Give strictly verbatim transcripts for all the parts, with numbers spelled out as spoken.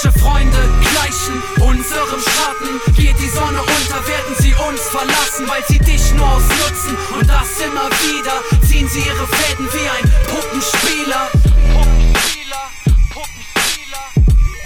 Falsche Freunde gleichen unserem Schatten. Geht die Sonne unter, werden sie uns verlassen, weil sie dich nur ausnutzen. Und das immer wieder, ziehen sie ihre Fäden wie ein Puppenspieler. Puppenspieler, Puppenspieler.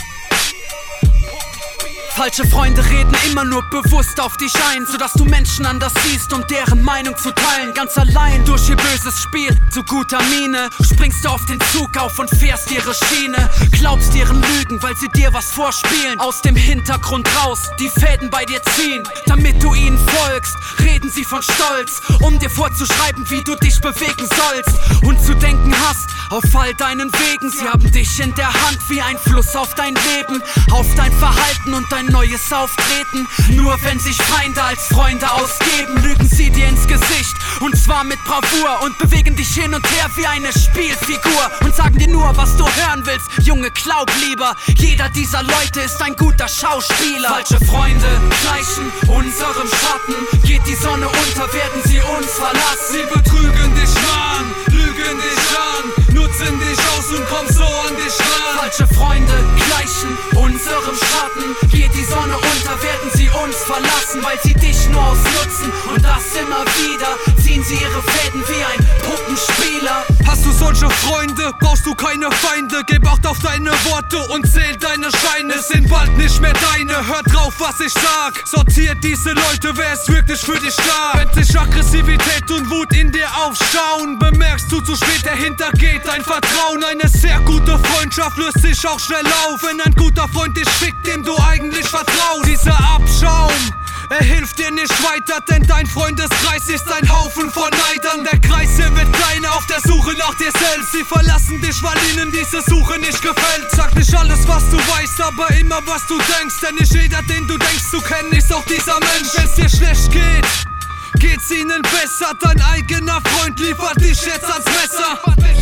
Falsche Freunde reden immer nur bewusst auf dich ein, sodass du Menschen anders siehst, um deren Meinung zu teilen. Ganz allein durch ihr böses Spiel, zu guter Miene, springst du auf den Zug auf und fährst ihre Schiene. Glaubst ihren Lügen, weil sie dir was vorspielen, aus dem Hintergrund raus, die Fäden bei dir ziehen. Damit du ihnen folgst, reden sie von Stolz, um dir vorzuschreiben, wie du dich bewegen sollst und zu denken hast auf all deinen Wegen. Sie haben dich in der Hand wie ein Fluss auf dein Leben, auf dein Verhalten und dein neues Auftreten. Nur wenn sich Feinde als Freunde ausgeben, lügen sie dir ins Gesicht, und zwar mit Bravour, und bewegen dich hin und her wie eine Spielfigur und sagen dir nur, was du hören willst. Junge, glaub lieber, jeder dieser Leute ist ein guter Schauspieler. Falsche Freunde gleichen unserem Schatten. Geht die Sonne unter, werden sie uns verlassen. Sie betrügen dich, Mann, lügen dich an, nutzen dich aus und kommen so an dich ran. Falsche Freunde gleichen unserem Schatten. Geht die Sonne unter, werden sie uns verlassen, weil sie dich nur ausnutzen. Und das immer wieder, ziehen sie ihre Fäden wie ein Puppenspieler. Hast du solche Freunde, brauchst du keine Feinde. Gib Acht auf deine Worte und zähl deine Scheine. Sind bald nicht mehr deine, hör drauf, was ich sag. Sortiert diese Leute, wer ist wirklich für dich da? Wenn sich Aggressivität und Wut in dir aufstauen, bemerkst du zu spät, dahinter geht dein Vertrauen. Eine sehr gute Freundschaft löst sich auch schnell auf, wenn ein guter Freund dich fickt, dem du eigentlich vertraust. Dieser Abschaum, er hilft dir nicht weiter, denn dein Freundeskreis ist ein Haufen von Neidern. Der Kreis hier wird kleiner, auf der Suche nach dir selbst. Sie verlassen dich, weil ihnen diese Suche nicht gefällt. Sag nicht alles, was du weißt, aber immer, was du denkst. Denn nicht jeder, den du denkst zu kennen, ist auch dieser Mensch. Wenn's dir schlecht geht, geht's ihnen besser. Dein eigener Freund liefert dich jetzt ans Messer.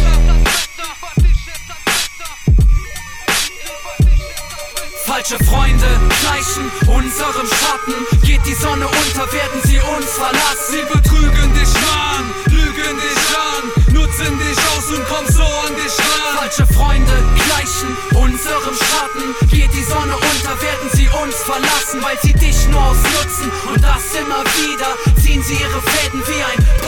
Falsche Freunde gleichen unserem Schatten. Geht die Sonne unter, werden sie uns verlassen. Sie betrügen dich, Mann, lügen dich an, nutzen dich aus und kommen so an dich ran. Falsche Freunde gleichen unserem Schatten. Geht die Sonne unter, werden sie uns verlassen, weil sie dich nur ausnutzen. Und das immer wieder, ziehen sie ihre Fäden wie ein